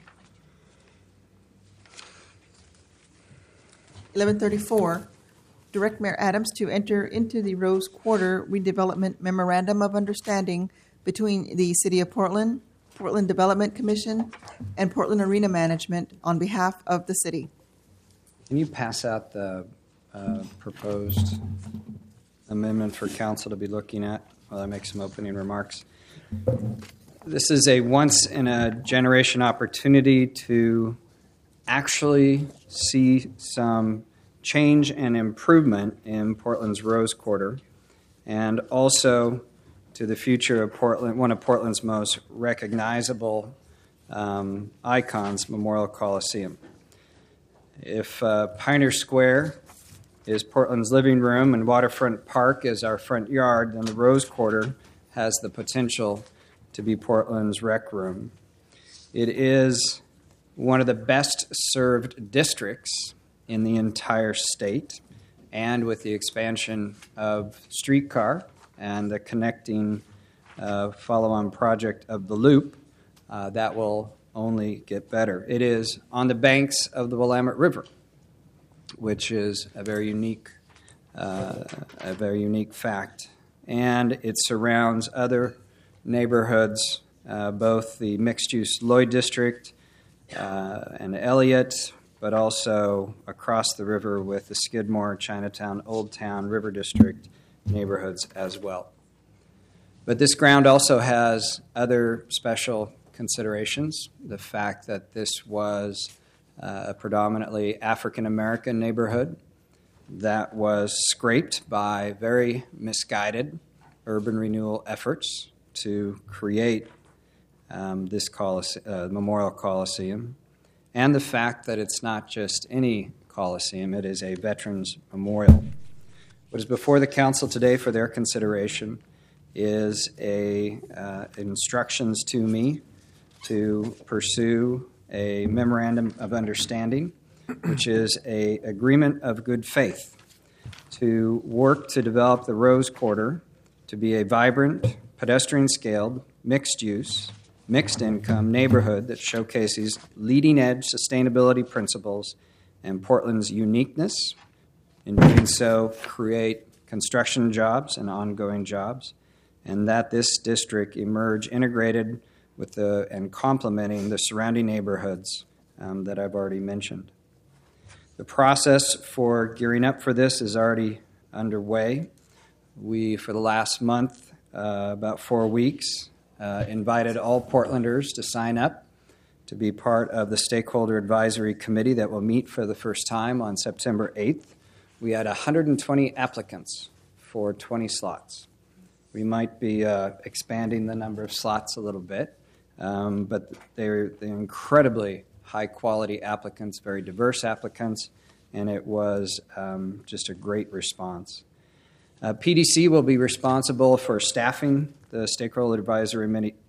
eleven thirty-four, direct Mayor Adams to enter into the Rose Quarter redevelopment memorandum of understanding between the City of Portland, Portland Development Commission, and Portland Arena Management on behalf of the city. Can you pass out the uh, proposed amendment for council to be looking at while I make some opening remarks? This is a once-in-a-generation opportunity to actually see some change and improvement in Portland's Rose Quarter, and also to the future of Portland, one of Portland's most recognizable um, icons, Memorial Coliseum. If uh, Pioneer Square is Portland's living room and Waterfront Park is our front yard, then the Rose Quarter has the potential to be Portland's rec room. It is one of the best served districts in the entire state, and with the expansion of streetcar and the connecting uh, follow-on project of the Loop, uh, that will only get better. It is on the banks of the Willamette River, which is a very unique, uh, a very unique fact, and it surrounds other neighborhoods, uh, both the mixed-use Lloyd District uh, and Elliott, but also across the river with the Skidmore, Chinatown, Old Town, River District neighborhoods as well. But this ground also has other special considerations. The fact that this was uh, a predominantly African-American neighborhood that was scraped by very misguided urban renewal efforts to create um, this Colise- uh, Memorial Coliseum, and the fact that it's not just any Coliseum, it is a Veterans Memorial. What is before the council today for their consideration is a uh, instructions to me to pursue a memorandum of understanding, which is a agreement of good faith to work to develop the Rose Quarter to be a vibrant, pedestrian-scaled, mixed-use, mixed-income neighborhood that showcases leading-edge sustainability principles and Portland's uniqueness. In doing so, create construction jobs and ongoing jobs, and that this district emerge integrated with the and complementing the surrounding neighborhoods um, that I've already mentioned. The process for gearing up for this is already underway. We, for the last month, uh, about four weeks, uh, invited all Portlanders to sign up to be part of the Stakeholder Advisory Committee that will meet for the first time on September eighth. We had one hundred twenty applicants for twenty slots. We might be uh, expanding the number of slots a little bit, um, but they're, they're incredibly high-quality applicants, very diverse applicants, and it was um, just a great response. Uh, P D C will be responsible for staffing the Stakeholder Advisory